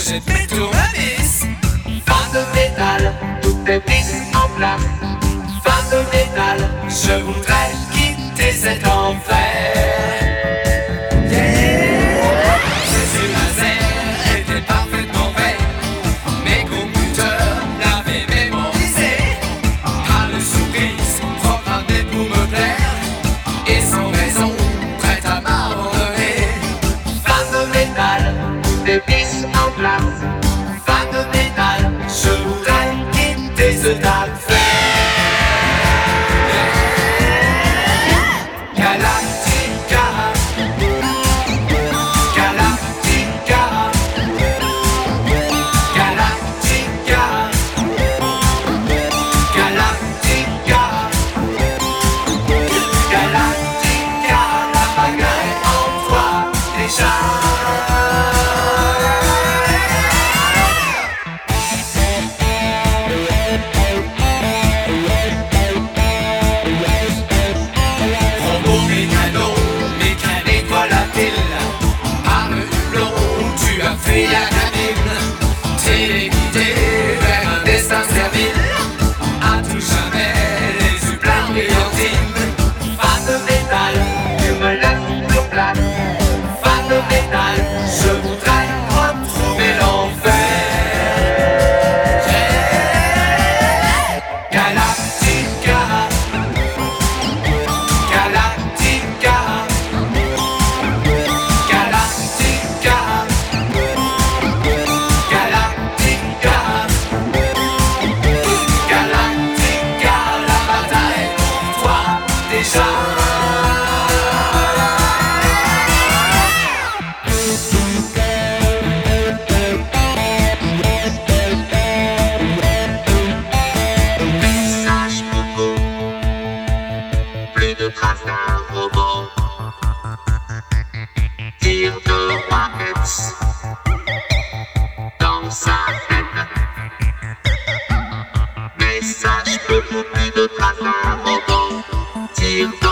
jette mes tournevis. Fan de métal, toutes est mise en place. Fan de métal, Je voudrais quitter cet enfer. Ces lasers étaient parfaitement faits. Mes computers l'avaient mémorisé. À le souris, programmé pour me plaire. Et sans raison, prête à m'abandonner. fan de métal, toutes est mise en place. Fan de métal, Je voudrais quitter cet enfer. Galactica, Galactica, Galactica, Galactica, Galactica, la bagarre en toi déjà. Robot mécano, mécanique volatile. Par le hublot, tu as fui la cabine. Téléguidé vers un destin servile. À tout jamais, les yeux pleins brillantines. fan de métal, tu me laisses sur place. Fan de métal, Je voudrais retrouver l'enfer. Galactica, Galactica, Galactica, Galactica, Galactica, la bataille pour toi déjà. message nouveau. Plus de traces d'un robot. Tir de rockets dans sa tête. Message nouveau, plus de traces d'un robot. Tir de